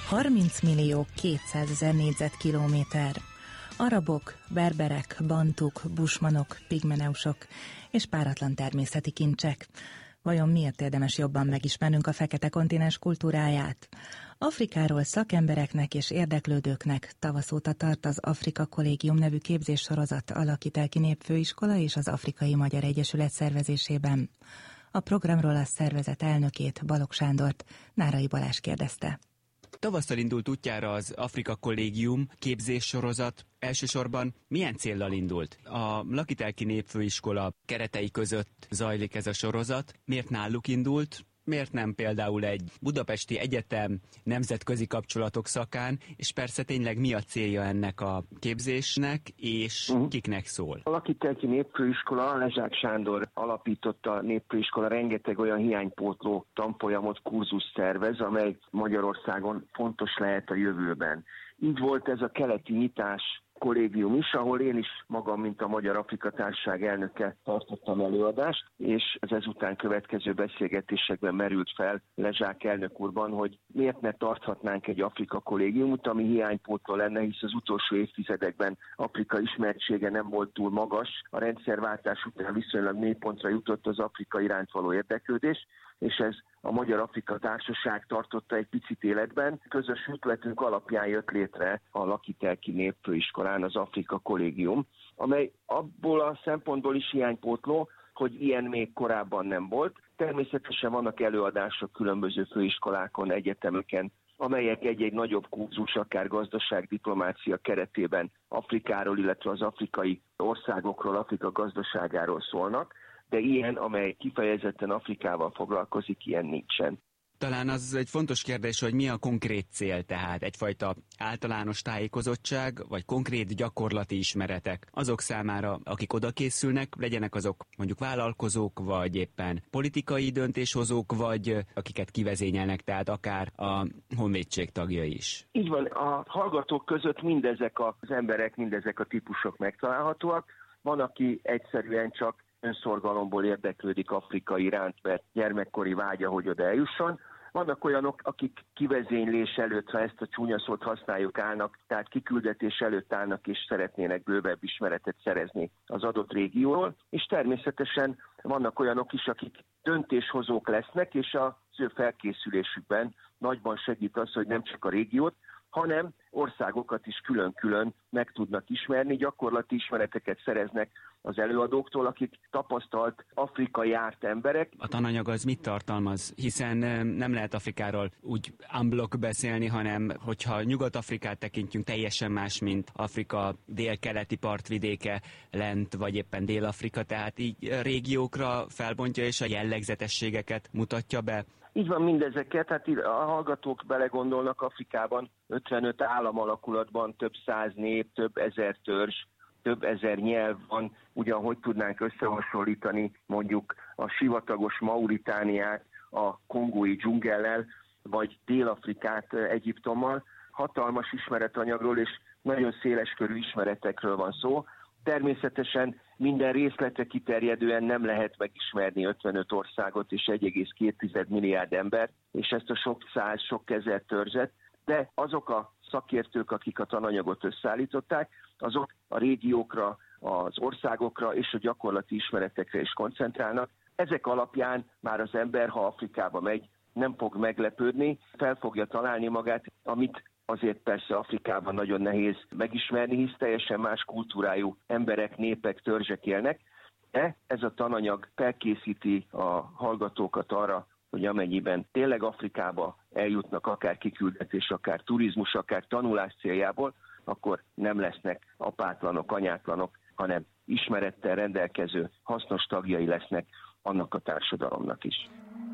30 millió 200 000 négyzetkilométer. Arabok, berberek, bantuk, busmanok, pigmeneusok és páratlan természeti kincsek. Vajon miért érdemes jobban megismernünk a fekete kontinens kultúráját? Afrikáról szakembereknek és érdeklődőknek tavasz óta tart az Afrika Kollégium nevű képzéssorozat a Lakitelki Népfőiskola és az Afrikai Magyar Egyesület szervezésében. A programról a szervezet elnökét, Balogh Sándort Nárai Balázs kérdezte. Tavasszal indult útjára az Afrika Kollégium képzéssorozat. Elsősorban milyen céllal indult? A Lakitelki Népfőiskola keretei között zajlik ez a sorozat. Miért náluk indult? Miért nem például egy budapesti egyetem nemzetközi kapcsolatok szakán, és persze tényleg mi a célja ennek a képzésnek, és kiknek szól? A Lakitelki Népfőiskola, Lezsák Sándor alapította a népfőiskola, rengeteg olyan hiánypótló tanfolyamot, kurzus szervez, amely Magyarországon fontos lehet a jövőben. Így volt ez a keleti nyitás kollégium is, ahol én is magam, mint a Magyar Afrika Társaság elnöke tartottam előadást, és ez ezután következő beszélgetésekben merült fel Lezsák elnök úrban, hogy miért ne tarthatnánk egy Afrika kollégiumot, ami hiánypótló lenne, hisz az utolsó évtizedekben Afrika ismertsége nem volt túl magas, a rendszerváltás után viszonylag mélypontra jutott az Afrika iránt való érdeklődés, és ez a Magyar Afrika Társaság tartotta egy picit életben. Közös ötletünk alapján jött létre a Lakitelki Népfőiskolán az Afrika Kollégium, amely abból a szempontból is hiánypótló, hogy ilyen még korábban nem volt. Természetesen vannak előadások különböző főiskolákon, egyetemeken, amelyek egy-egy nagyobb kurzus, akár gazdaságdiplomácia keretében Afrikáról, illetve az afrikai országokról, Afrika gazdaságáról szólnak, de ilyen, amely kifejezetten Afrikával foglalkozik, ilyen nincsen. Talán az egy fontos kérdés, hogy mi a konkrét cél, tehát egyfajta általános tájékozottság, vagy konkrét gyakorlati ismeretek azok számára, akik oda készülnek, legyenek azok mondjuk vállalkozók, vagy éppen politikai döntéshozók, vagy akiket kivezényelnek, tehát akár a honvédség tagjai is. Így van, a hallgatók között mindezek az emberek, mindezek a típusok megtalálhatóak. Van, aki egyszerűen csak önszorgalomból érdeklődik Afrika iránt, mert gyermekkori vágya, hogy oda eljusson. Vannak olyanok, akik kivezénylés előtt, ha ezt a csúnya szót használjuk, állnak, tehát kiküldetés előtt állnak, és szeretnének bővebb ismeretet szerezni az adott régióról, és természetesen vannak olyanok is, akik döntéshozók lesznek, és az ő felkészülésükben nagyban segít az, hogy nem csak a régiót, hanem országokat is külön-külön meg tudnak ismerni, gyakorlati ismereteket szereznek az előadóktól, akik tapasztalt Afrikai járt emberek. A tananyag az mit tartalmaz? Hiszen nem lehet Afrikáról úgy unblock beszélni, hanem hogyha Nyugat-Afrikát tekintjünk, teljesen más, mint Afrika délkeleti partvidéke lent, vagy éppen Dél-Afrika, tehát így régiókra felbontja és a jellegzetességeket mutatja be. Így van mindezeket, hát a hallgatók belegondolnak, Afrikában 55 államalakulatban több száz nép, több ezer törzs, több ezer nyelv van, ugyanhogy tudnánk összehasonlítani mondjuk a sivatagos Mauritániát a kongói dzsungellel, vagy Dél-Afrikát Egyiptommal. Hatalmas ismeretanyagról és nagyon széleskörű ismeretekről van szó. Természetesen minden részletre kiterjedően nem lehet megismerni 55 országot és 1,2 milliárd embert, és ezt a sok száz, sok ezer törzset, de azok a szakértők, akik a tananyagot összeállították, azok a régiókra, az országokra és a gyakorlati ismeretekre is koncentrálnak. Ezek alapján már az ember, ha Afrikába megy, nem fog meglepődni, fel fogja találni magát, amit azért persze Afrikában nagyon nehéz megismerni, hisz teljesen más kultúrájú emberek, népek, törzsek élnek, de ez a tananyag felkészíti a hallgatókat arra, hogy amennyiben tényleg Afrikába eljutnak akár kiküldetés, akár turizmus, akár tanulás céljából, akkor nem lesznek apátlanok, anyátlanok, hanem ismerettel rendelkező, hasznos tagjai lesznek annak a társadalomnak is.